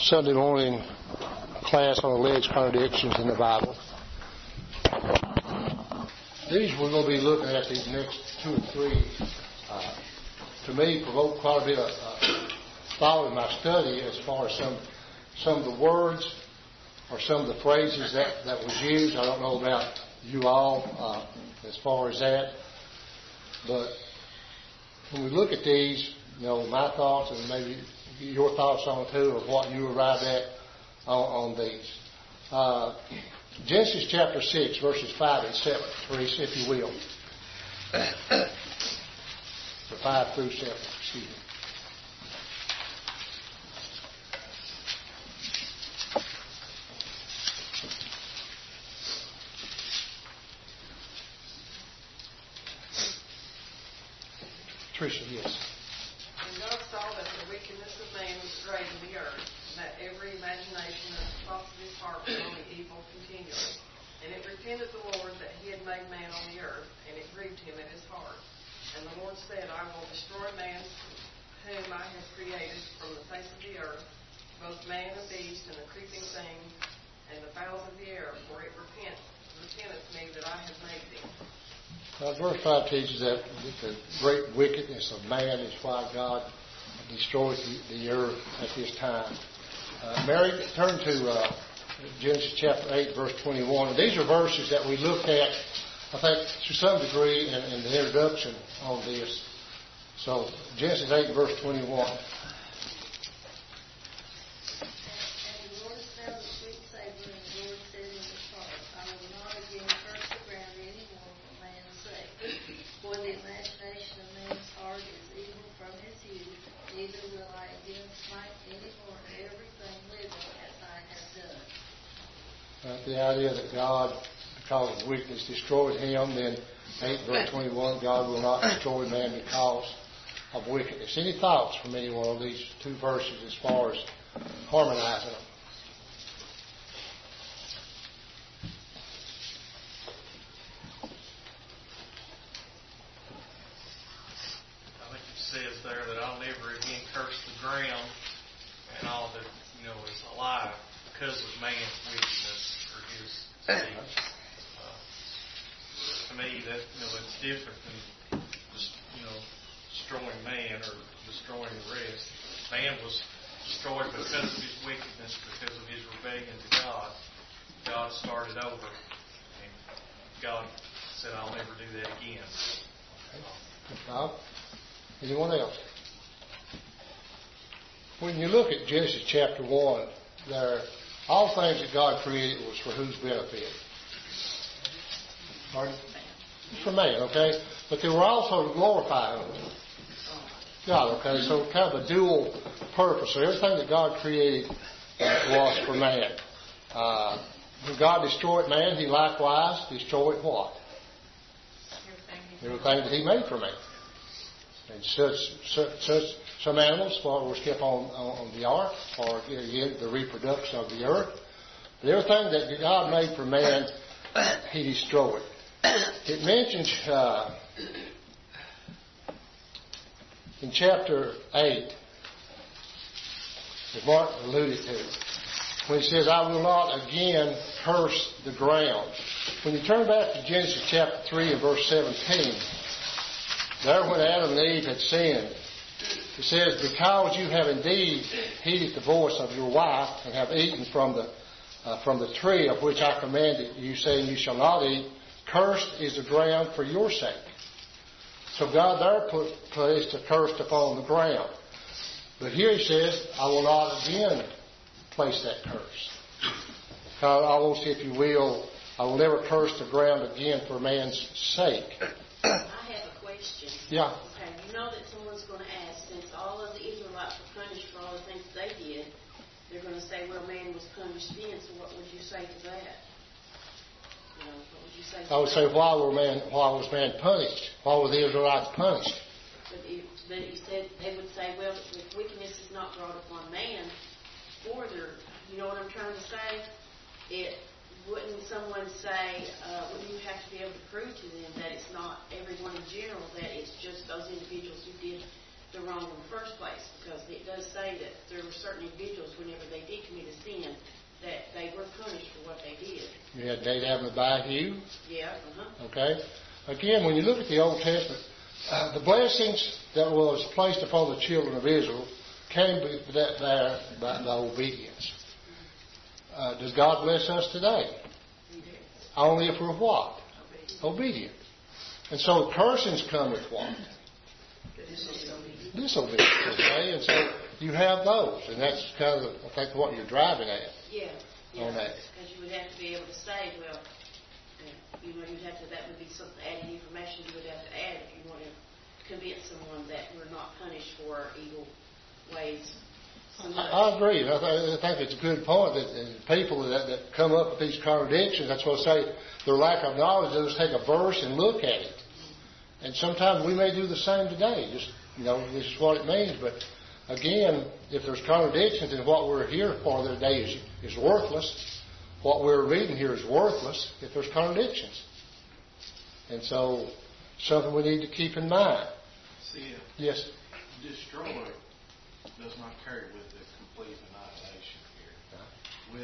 Sunday morning class on alleged contradictions in the Bible. These we're going to be looking at these next 2 or 3. To me, provoked quite a bit of thought in my study as far as some of the words or some of the phrases that was used. I don't know about you all as far as that, but when we look at these, my thoughts and maybe your thoughts on it too, or what you arrived at on these. Genesis chapter 6, verses 5 and 7, Teresa, if you will. 5 through 7, excuse me. Teresa, yes. And God saw that the wickedness of man was great in the earth, and that every imagination of the thoughts of his heart was only evil continually. And it repented the Lord that he had made man on the earth, and it grieved him at his heart. And the Lord said, I will destroy man whom I have created from the face of the earth, both man and beast, and the creeping thing, and the fowls of the air, for it repenteth me that I have made them. Verse 5 teaches that the great wickedness of man is why God destroyed the earth at this time. Mary, turn to Genesis chapter 8, verse 21. And these are verses that we looked at, I think, to some degree in the introduction on this. So, Genesis 8, verse 21. The idea that God, because of weakness, destroyed him. Then 8 verse 21, God will not destroy man because of wickedness. Any thoughts from anyone on these 2 verses as far as harmonizing them? I think it says there that I'll never again curse the ground and all that is alive because of man's weakness or his sins. To me, that it's different than just destroying man or destroying the rest. Man was destroyed because of his wickedness, because of his rebellion to God. God started over, and God said, "I'll never do that again." Bob, anyone else? When you look at Genesis chapter 1, all things that God created was for whose benefit? Pardon? For man, okay? But they were also to glorify God, okay? So kind of a dual purpose. So everything that God created was for man. When God destroyed man, he likewise destroyed what? Everything that he made for man. And some animals were kept on the ark, or again, the reproduction of the earth. But everything that God made for man, he destroyed. It mentions in chapter 8, as Mark alluded to, when he says, I will not again curse the ground. When you turn back to Genesis chapter 3 and verse 17, there when Adam and Eve had sinned, it says, because you have indeed heeded the voice of your wife and have eaten from the tree of which I commanded you, saying you shall not eat, cursed is the ground for your sake. So God there placed a curse upon the ground. But here he says, I will not again place that curse. I will see, if you will, I will never curse the ground again for man's sake. I have a question. Yeah. Okay, you know that someone's going to ask, since all of the Israelites were punished for all the things they did, they're going to say, well, man was punished then, so what would you say to that? What would you say? I would say, why was man punished? Why were the Israelites punished? But he said, they would say, well, if wickedness is not brought upon man, further, you know what I'm trying to say? Wouldn't someone say, wouldn't you have to be able to prove to them that it's not everyone in general, that it's just those individuals who did they're wrong in the first place, because it does say that there were certain individuals, whenever they did commit a sin, that they were punished for what they did. You had Nadab and Abihu. Yeah, Okay. Again, when you look at the Old Testament, the blessings that was placed upon the children of Israel came by obedience. Does God bless us today? Only if we're what? Obedient. And so cursings come with what? Disobedience. Okay? And so you have those. And that's kind of, I think, what you're driving at. Yeah. On that. Because you would have to be able to say, well, you'd have to, that would be some added information you would have to add if you want to convince someone that we're not punished for our evil ways. I agree. I think it's a good point that people that come up with these contradictions, that's what I say, their lack of knowledge, they'll just take a verse and look at it. And sometimes we may do the same today. Just, this is what it means. But again, if there's contradictions, then what we're here for today is worthless. What we're reading here is worthless if there's contradictions. And so, something we need to keep in mind. See, yes? Destroy does not carry with it complete annihilation here. With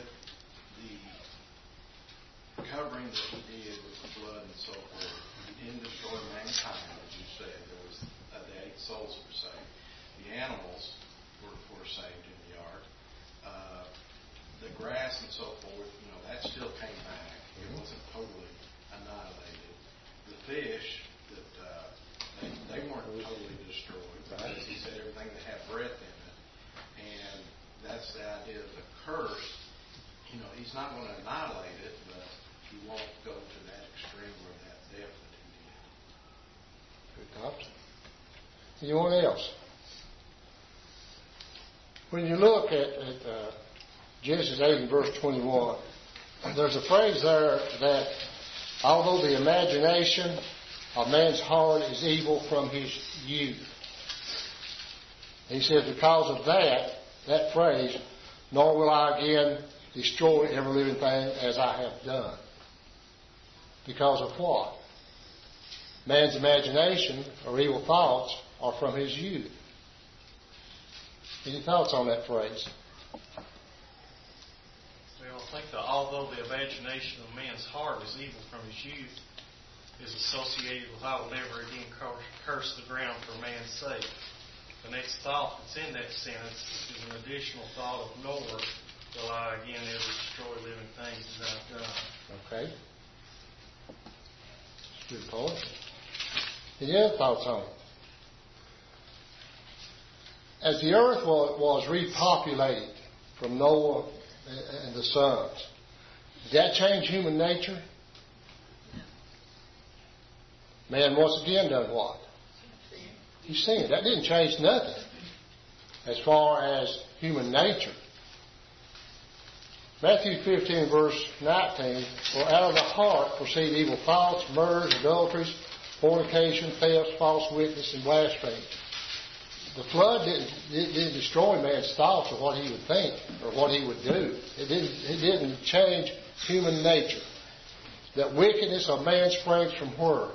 the covering that he did with the blood and so forth, he didn't destroy mankind, as you said. There was the 8 souls were saved. The animals were saved in the ark. The grass and so forth, that still came back. It wasn't totally annihilated. The fish, they weren't totally destroyed. Because he said everything that had breath in it. And that's the idea of the curse. He's not going to annihilate it, but he won't go to that extreme or that depth that he did. Good thought. Anyone else? When you look at Genesis 8 and verse 21, there's a phrase there that although the imagination of man's heart is evil from his youth. He says, because of that phrase, nor will I again destroy every living thing as I have done. Because of what? Man's imagination or evil thoughts are from his youth. Any thoughts on that phrase? Well, I think that although the imagination of man's heart is evil from his youth, is associated with I will never again curse the ground for man's sake. The next thought that's in that sentence is an additional thought of nor will I again ever destroy living things as I've done. Okay. Good point. Any other thoughts on it? As the earth was repopulated from Noah and the sons, did that change human nature? Man once again done what? He sinned. That didn't change nothing as far as human nature. Matthew 15 verse 19, for out of the heart proceed evil thoughts, murders, adulteries, fornication, thefts, false witness, and blasphemy. The flood didn't destroy man's thoughts of what he would think or what he would do. It didn't change human nature. That wickedness of man springs from where?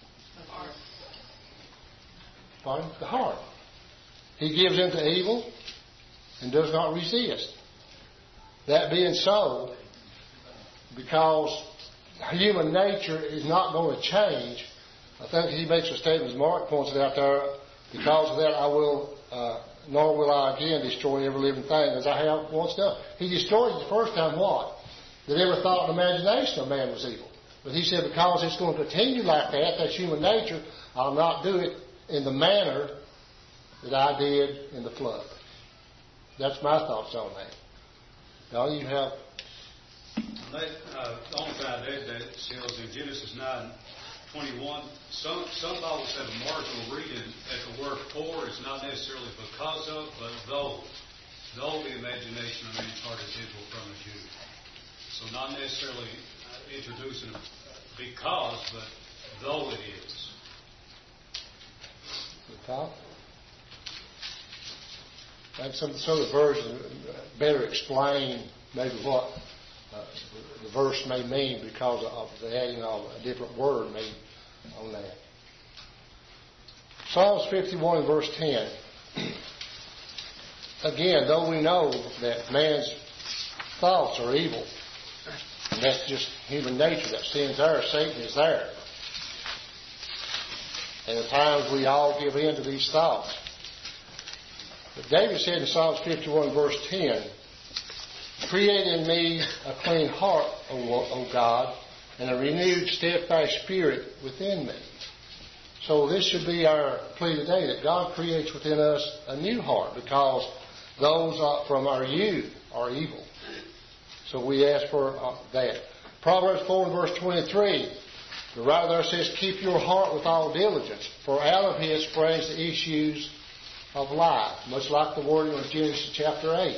Pardon? The heart. He gives into evil and does not resist. That being so, because human nature is not going to change, I think he makes a statement, as Mark points it out there, because of that I will, nor will I again destroy every living thing as I have once done. He destroyed it the first time what? That every thought and imagination of man was evil. But he said because it's going to continue like that, that's human nature, I'll not do it in the manner that I did in the flood. That's my thoughts on that. Now you have... The only thing I did that is in Genesis 9:21, some Bibles have a marginal reading that the word for is not necessarily because of, but though. Though the imagination of man's heart is evil from his youth. So not necessarily introducing because, but though it is. Good thought. I think some of the versions better explain maybe what the verse may mean because of the adding of a different word maybe on that. Psalms 51 verse 10. Again, though we know that man's thoughts are evil, and that's just human nature, that sin's there, Satan is there. And at times we all give in to these thoughts. But David said in Psalms 51 verse 10, create in me a clean heart, O God, and a renewed steadfast spirit within me. So this should be our plea today, that God creates within us a new heart, because those from our youth are evil. So we ask for that. Proverbs 4 and verse 23, the writer there says, keep your heart with all diligence, for out of it springs the issues of life. Much like the wording of Genesis chapter 8.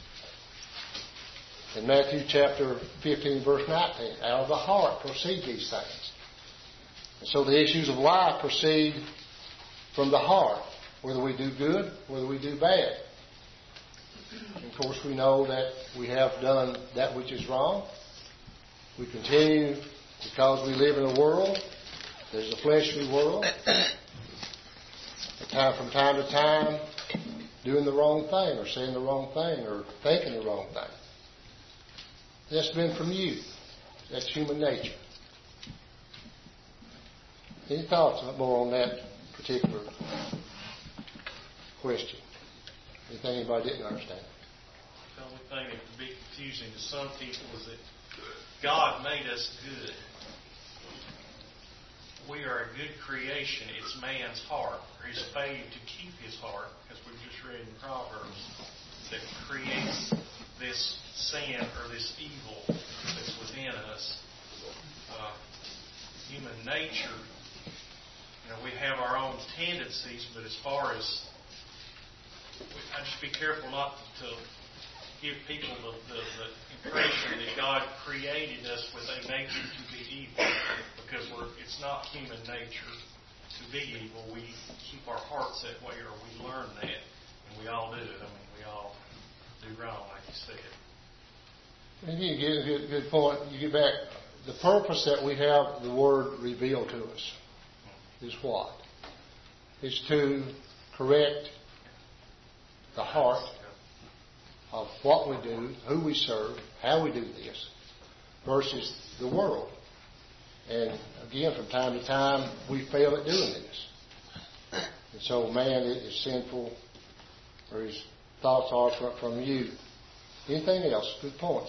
In Matthew chapter 15 verse 19, out of the heart proceed these things. And so the issues of life proceed from the heart, whether we do good, whether we do bad. And of course we know that we have done that which is wrong. We continue because we live in a world. There's a fleshly world. From time to time, doing the wrong thing, or saying the wrong thing, or thinking the wrong thing. That's been from youth. That's human nature. Any thoughts more on that particular question? Anything anybody didn't understand? The only thing that could be confusing to some people is that God made us good. We are a good creation. It's man's heart, or his failure to keep his heart, as we just read in Proverbs, that creates this sin or this evil that's within us. Human nature, we have our own tendencies, but as far as I just be careful not to give people the impression that God created us with a nature to be evil, because it's not human nature to be evil. We keep our hearts that way, or we learn that, and we all do it. We all do wrong, like you said. And you get a good point. You get back. The purpose that we have the Word revealed to us is what? Is to correct the heart of what we do, who we serve, how we do this, versus the world. And again, from time to time, we fail at doing this. And so man is sinful, or his thoughts are from youth. Anything else? Good points.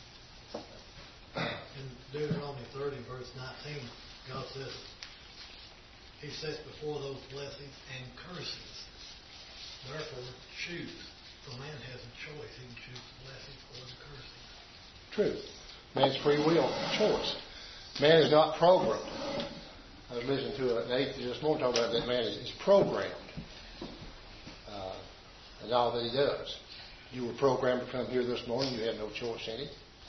In Deuteronomy 30, verse 19, God says, He sets before those blessings and curses. Therefore, choose. For man has a choice. He can choose the blessing or the cursing. True. Man's free will choice. Man is not programmed. I was listening to an atheist this morning talking about that man is programmed. And all that he does. You were programmed to come here this morning. You had no choice in it.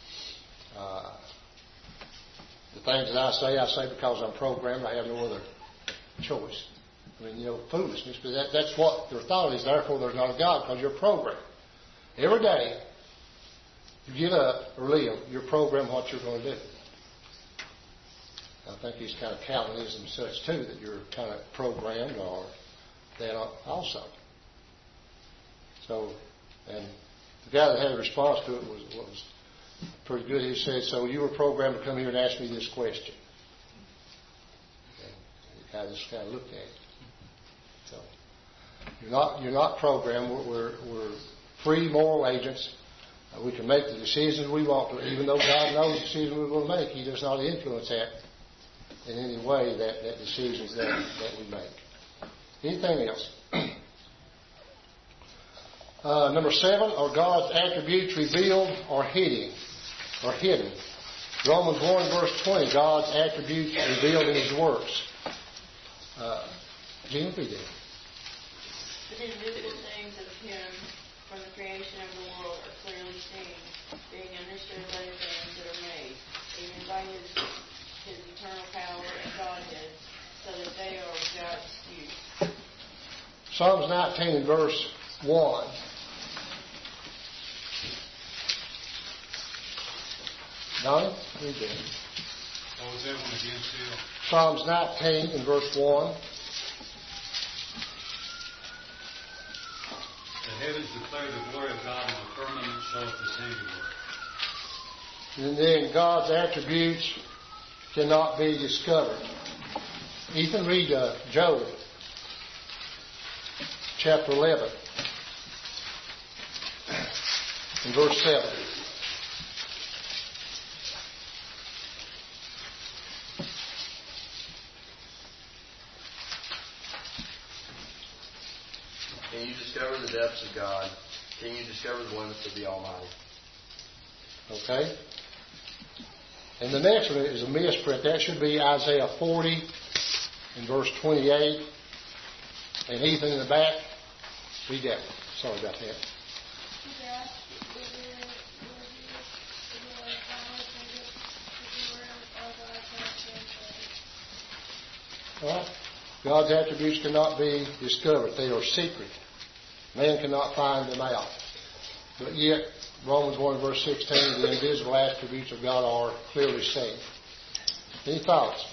The things that I say because I'm programmed. I have no other choice. Foolishness. But that's what their thought is. Therefore, there's not a God, because you're programmed. Every day, you get up or live, you're programmed what you're going to do. I think it's kind of Calvinism and such too, that you're kind of programmed, or that also. So, and the guy that had a response to it was pretty good. He said, so you were programmed to come here and ask me this question. And I just kind of looked at it. So you're not programmed. We're free moral agents. We can make the decisions we want to, even though God knows the decisions we're going to make. He does not influence that in any way, that decisions that we make. Anything else? Number 7, are God's attributes revealed or hidden? Romans 1 verse 20, God's attributes revealed in His works. Gene, read it. The invisible things of Him from the creation of the world are clearly seen, being understood by the things that are made, even by His eternal power and Godhead, so that they are without excuse. Psalms 19 and verse 1. Donnie, read that. What was that one again, Phil? Psalms 19 and verse 1. heavens declare the glory of God, and the firmament showeth his handiwork. And then God's attributes cannot be discovered. Ethan, read Job, chapter 11, and verse 7. Can you discover the depths of God? Can you discover the limits of the Almighty? Okay? And the next one is a misprint. That should be Isaiah 40 and verse 28. And Ethan in the back, read that. Sorry about that. All right? God's attributes cannot be discovered. They are secret. Man cannot find them out. But yet, Romans 1 verse 16, the invisible attributes of God are clearly seen. Any thoughts?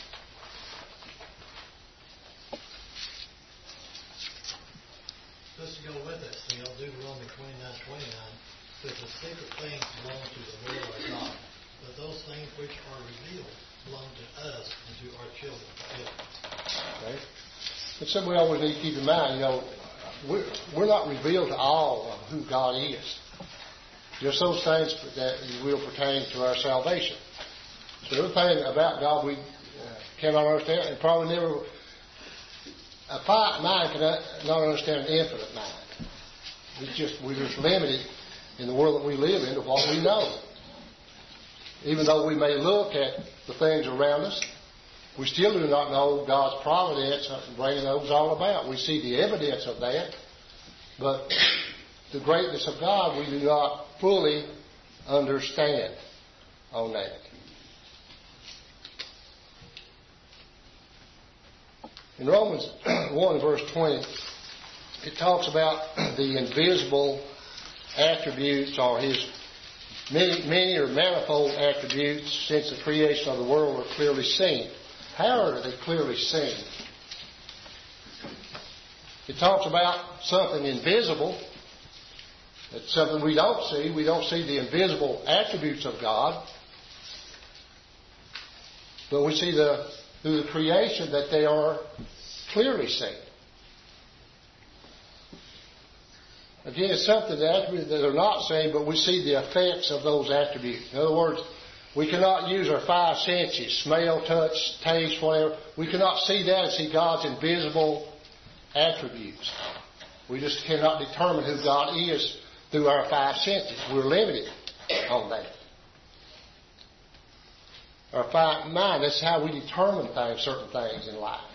Just to go with that, still, Deuteronomy 29:29 says the secret things belong to the Lord our God, but those things which are revealed belong to us and to our children forever. Okay. But something we always need to keep in mind, we're not revealed to all of who God is. Just those things that will pertain to our salvation. So everything about God we cannot understand, and probably never. A finite mind cannot understand an infinite mind. We're just limited in the world that we live in to what we know. Even though we may look at the things around us, we still do not know God's providence and bringing those all about. We see the evidence of that, but the greatness of God we do not fully understand on that. In Romans 1 verse 20, it talks about the invisible attributes or his many or manifold attributes since the creation of the world are clearly seen. How are they clearly seen? It talks about something invisible. It's something we don't see. We don't see the invisible attributes of God. But we see through the creation that they are clearly seen. Again, it's something that are not seen, but we see the effects of those attributes. In other words, we cannot use our five senses, smell, touch, taste, whatever. We cannot see that and see God's invisible attributes. We just cannot determine who God is through our five senses. We're limited on that. Our finite mind, that's how we determine certain things in life.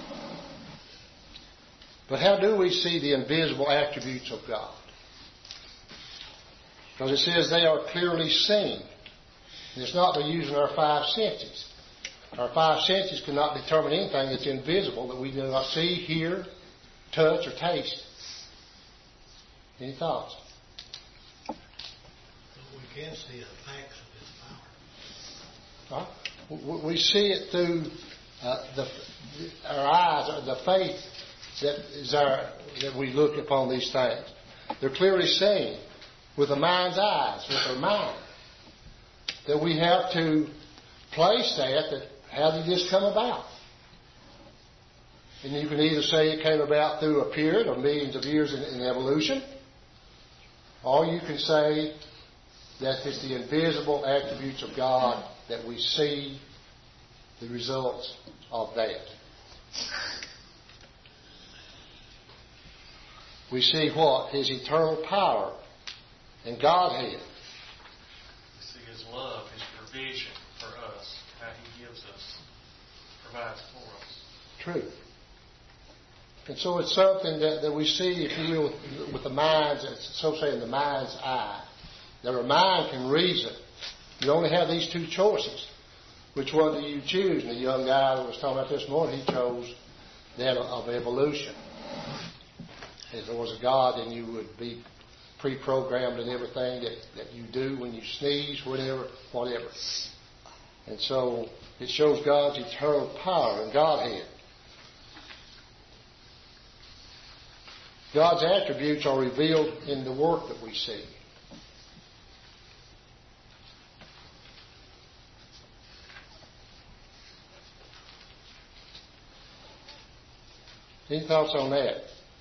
But how do we see the invisible attributes of God? Because it says they are clearly seen. And it's not by using our five senses. Our five senses cannot determine anything that's invisible that we do not see, hear, touch, or taste. Any thoughts? We can see the facts of His power. We see it through our eyes, the faith that we look upon these things. They're clearly seen with the mind's eyes, with our mind. That we have to place that how did this come about? And you can either say it came about through a period of millions of years in evolution, or you can say that it's the invisible attributes of God that we see the results of that. We see what? His eternal power and Godhead. We see His love, His provision for us, how He gives us, provides for us. True. And so it's something that we see, if you will, with the mind's, so saying the mind's eye. That our mind can reason. You only have these two choices. Which one do you choose? And the young guy that was talking about this morning, he chose that of evolution. If there was a God, then you would be pre-programmed in everything that you do when you sneeze, whatever. And so it shows God's eternal power and Godhead. God's attributes are revealed in the work that we see. Any thoughts on that?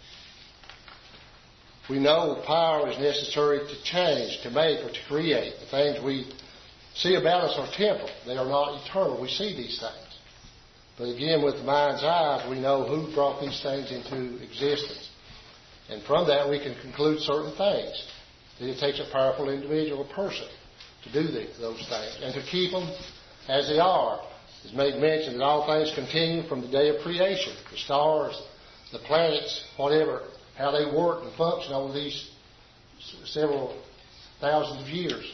We know power is necessary to change, to make, or to create. The things we see about us are temporal. They are not eternal. We see these things. But again, with the mind's eyes, we know who brought these things into existence. And from that, we can conclude certain things. That it takes a powerful individual, a person, to do those things. And to keep them as they are. It's made mention that all things continue from the day of creation. The stars, the planets, whatever, how they work and function over these several thousands of years.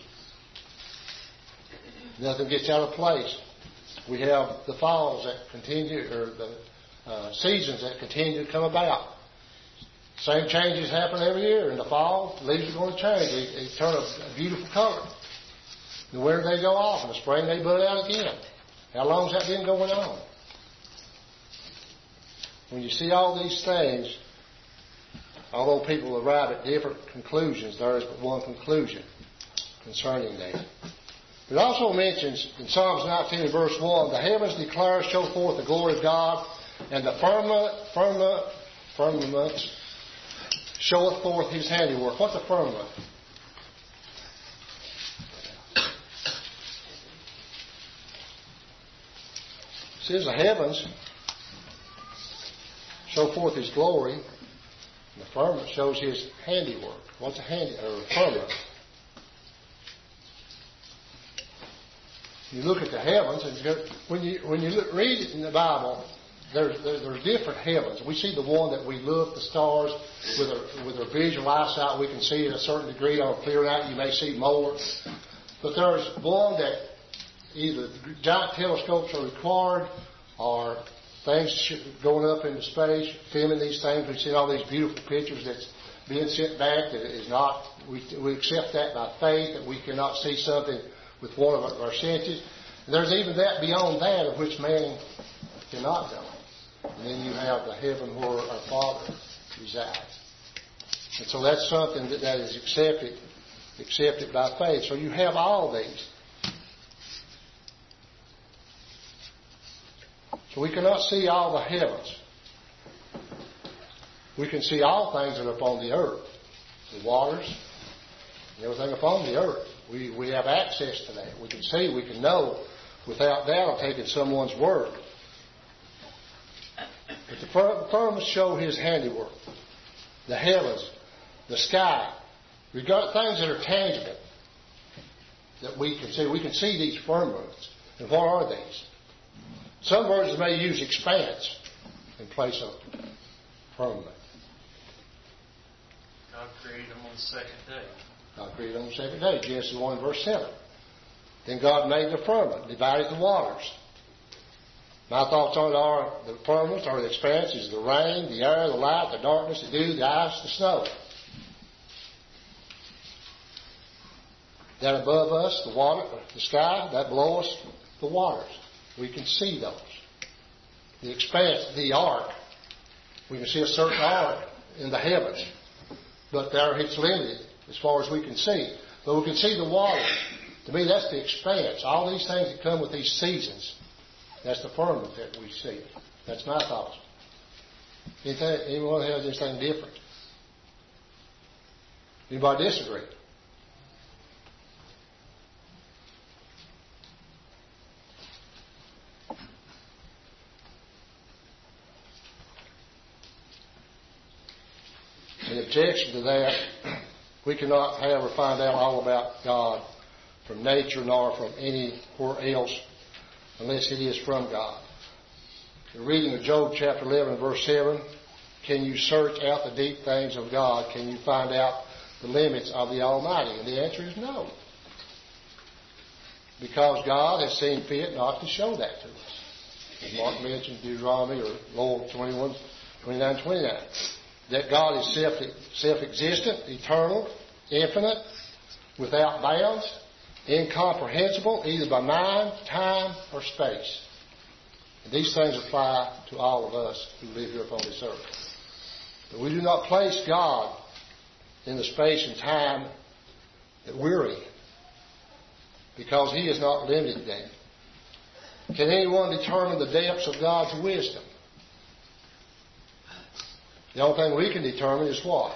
Nothing gets out of place. We have the falls that continue, or the seasons that continue to come about. Same changes happen every year. In the fall, the leaves are going to change. They turn a beautiful color. In the winter, they go off. In the spring, they bud out again. How long has that been going on? When you see all these things, although people arrive at different conclusions, there is but one conclusion concerning that. It also mentions in Psalms 19 verse 1, the heavens declare, show forth the glory of God, and the firmament showeth forth his handiwork. What's a firmament? It says the heavens show forth his glory, and the firmament shows his handiwork. What's a firmament? You look at the heavens, and when you read it in the Bible, there's different heavens. We see the one that we look, the stars, with our visual eyesight, we can see at a certain degree. On a clear night, you may see more. But there's one that either giant telescopes are required, or things going up into space, filming these things. We see all these beautiful pictures that's being sent back that is not. We accept that by faith, that we cannot see something with one of our senses. And there's even that beyond that of which man cannot know. And then you have the heaven where our Father resides. And so that's something that is accepted by faith. So you have all these. So we cannot see all the heavens. We can see all things that are upon the earth. The waters, and everything upon the earth. We have access to that. We can see, we can know without doubt taking someone's word. But the firmament show his handiwork. The heavens, the sky. We've got things that are tangible that we can see. We can see these firmaments. And what are these? Some versions may use expanse in place of firmament. God created them on the second day. God created on the second day. Genesis 1 verse 7. Then God made the firmament, divided the waters. My thoughts on it are the firmament or the expanses, the rain, the air, the light, the darkness, the dew, the ice, the snow. That above us, the water, the sky, that below us, the waters. We can see those. The expanse, the ark. We can see a certain ark in the heavens. But there it's limited as far as we can see. But we can see the water. To me, that's the expanse. All these things that come with these seasons, that's the firmament that we see. That's my thoughts. Anyone has anything different? Anybody disagree? In objection to that, we cannot have or find out all about God from nature nor from anywhere else unless it is from God. The reading of Job chapter 11 verse 7, can you search out the deep things of God? Can you find out the limits of the Almighty? And the answer is no. Because God has seen fit not to show that to us. As Mark mentioned, Deuteronomy or Lord 29:29. That God is self-existent, eternal, infinite, without bounds, incomprehensible, either by mind, time, or space. And these things apply to all of us who live here upon this earth. But we do not place God in the space and time that we're in, because He is not limited then. Can anyone determine the depths of God's wisdom? The only thing we can determine is what?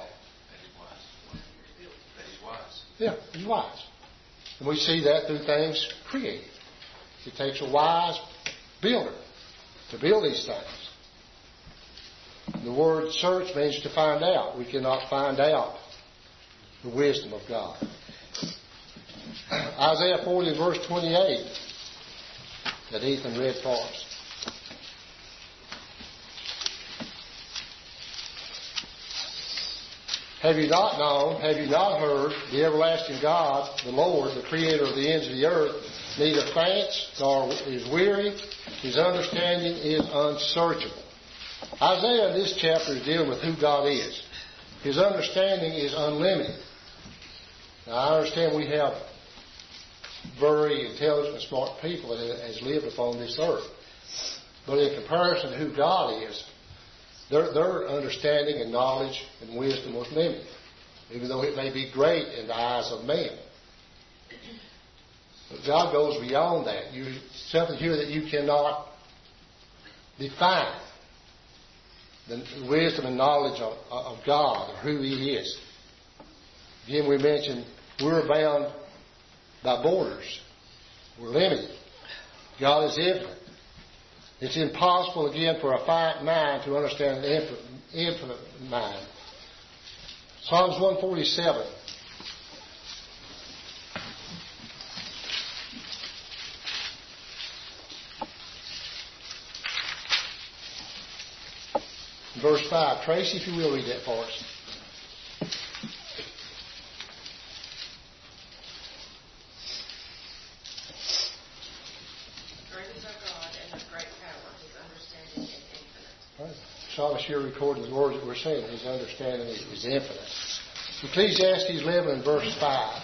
That He's wise. Yeah, He's wise. And we see that through things created. It takes a wise builder to build these things. The word search means to find out. We cannot find out the wisdom of God. Isaiah 40 verse 28 that Ethan read for us. Have you not known, have you not heard, the everlasting God, the Lord, the Creator of the ends of the earth, neither faints nor is weary, His understanding is unsearchable. Isaiah in this chapter is dealing with who God is. His understanding is unlimited. Now I understand we have very intelligent and smart people that has lived upon this earth. But in comparison to who God is, their understanding and knowledge and wisdom was limited, even though it may be great in the eyes of man. But God goes beyond that. Something here that you cannot define. The wisdom and knowledge of God, or who He is. Again, we mentioned we're bound by borders. We're limited. God is infinite. It's impossible, again, for a finite mind to understand an infinite mind. Psalms 147. Verse 5. Tracy, if you will, read that for us. Psalmist here recording the words that we're saying. His understanding is infinite. Ecclesiastes 11 and verse 5.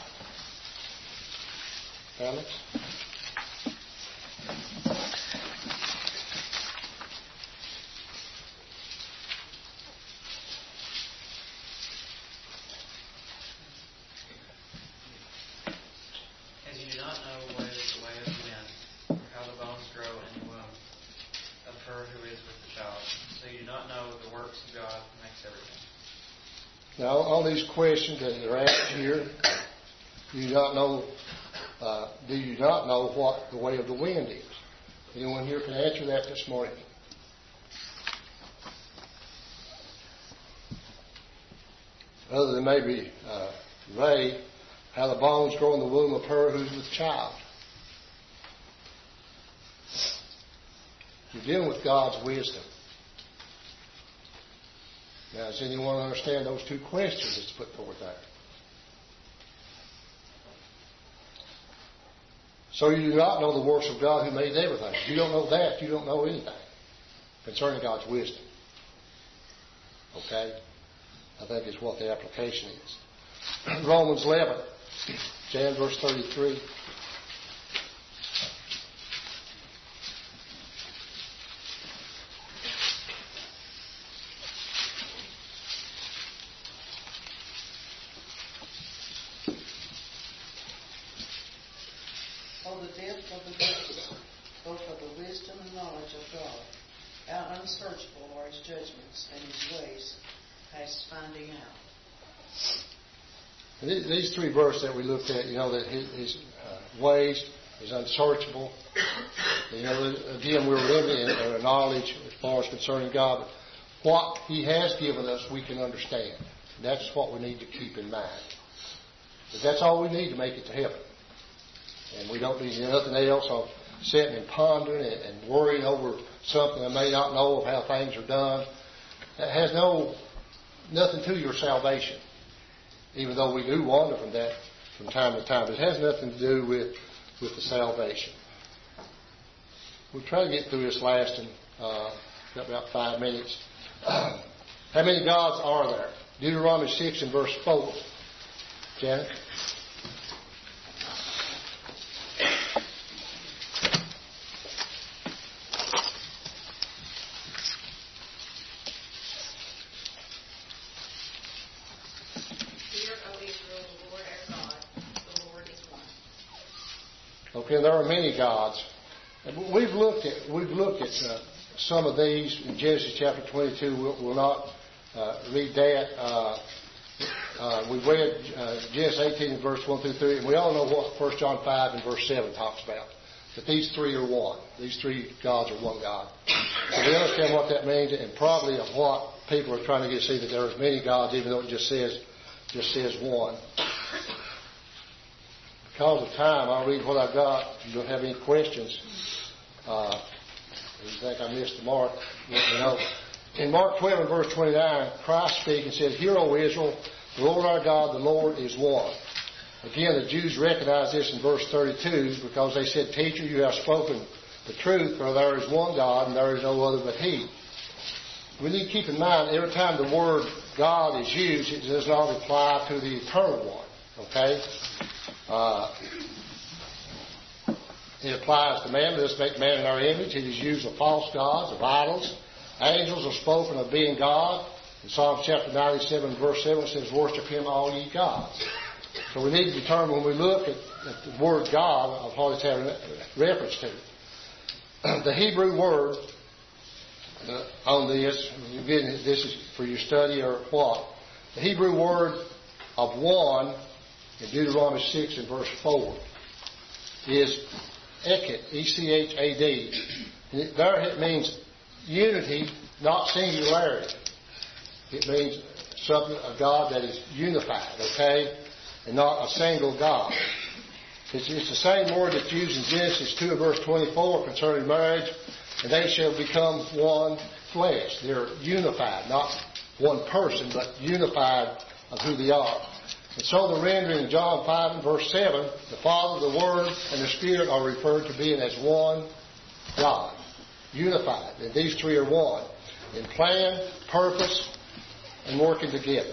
Alex? As you do not know what is the way of men, or how the bones grow in the womb of her who is with the child. So you do not know the works of God who makes everything. Now, all these questions that are asked here, do you not know what the way of the wind is? Anyone here can answer that this morning? Other than maybe Ray, how the bones grow in the womb of her who's with child. You're dealing with God's wisdom. Now, does anyone understand those two questions that's put forward there? So you do not know the works of God who made everything. If you don't know that, you don't know anything concerning God's wisdom. Okay? I think it's what the application is. Romans 11, Jan verse 33. Oh, the depth of the goodness, both of the wisdom and knowledge of God. How unsearchable are His judgments and His ways past finding out. These three verses that we looked at, that His ways is unsearchable. Again, we're limited in our knowledge as far as concerning God. But what He has given us, we can understand. And that's what we need to keep in mind. But that's all we need to make it to heaven. And we don't need nothing else of sitting and pondering and worrying over something I may not know of how things are done. That has nothing to your salvation. Even though we do wander from that from time to time. It has nothing to do with the salvation. We'll try to get through this last in got about 5 minutes. How many gods are there? Deuteronomy 6 and verse 4. Janet? Okay, there are many gods. And we've looked at some of these in Genesis chapter 22. We'll not read that. We've read Genesis 18 and verse 1 through 3, and we all know what 1 John 5 and verse 7 talks about. That these three are one. These three gods are one God. So we understand what that means, and probably of what people are trying to get to see that there are many gods, even though it just says one. Because of time, I'll read what I've got. If you don't have any questions, if you think I missed the mark, let me know. In Mark 12 and verse 29, Christ speaking says, "Hear, O Israel, the Lord our God, the Lord is one." Again, the Jews recognized this in verse 32 because they said, "Teacher, you have spoken the truth, for there is one God and there is no other but He." We need to keep in mind, every time the word God is used, it does not apply to the eternal one. Okay? It applies to man. Let us make man in our image. It is used of false gods, of idols. Angels are spoken of being God. In Psalm chapter 97, verse 7, it says, "Worship Him, all ye gods." So we need to determine when we look at the word God of what it's having reference to. The Hebrew word on this, again, this is for your study or what. The Hebrew word of one in Deuteronomy 6 and verse 4 is echad, E-C-H-A-D. There it means unity, not singularity. It means something, a God that is unified, okay, and not a single God. It's the same word that's used in Genesis 2 verse 24 concerning marriage, and they shall become one flesh. They're unified, not one person, but unified of who they are. And so the rendering in John 5 and verse 7, the Father, the Word, and the Spirit are referred to being as one God, unified. And these three are one in plan, purpose, and working together.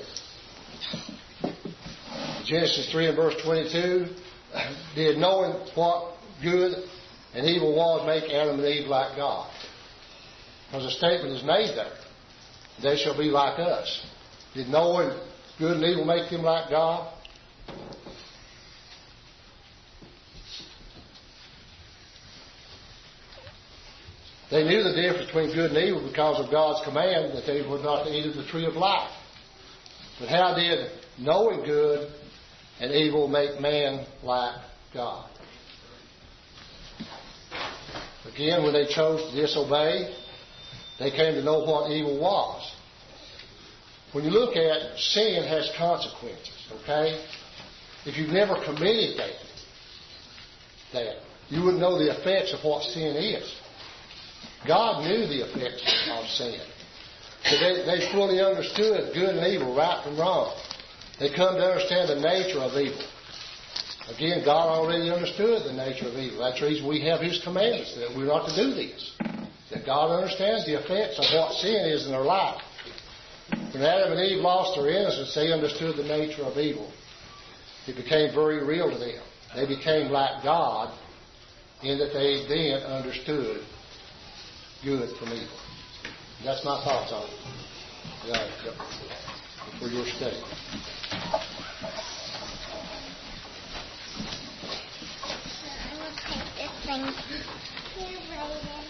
Genesis 3 and verse 22, did knowing what good and evil was make Adam and Eve like God. Because a statement is made there. They shall be like us. Did knowing good and evil make them like God? They knew the difference between good and evil because of God's command that they were not to eat of the tree of life. But how did knowing good and evil make man like God? Again, when they chose to disobey, they came to know what evil was. When you look at sin has consequences, okay? If you've never committed that, you wouldn't know the effects of what sin is. God knew the effects of sin. So they fully understood good and evil, right from wrong. They come to understand the nature of evil. Again, God already understood the nature of evil. That's the reason we have His commandments, that we're not to do this. That God understands the effects of what sin is in their life. When Adam and Eve lost their innocence, they understood the nature of evil. It became very real to them. They became like God in that they then understood good from evil. That's my thoughts on it for your study. I will take this thing. Here, Brayden.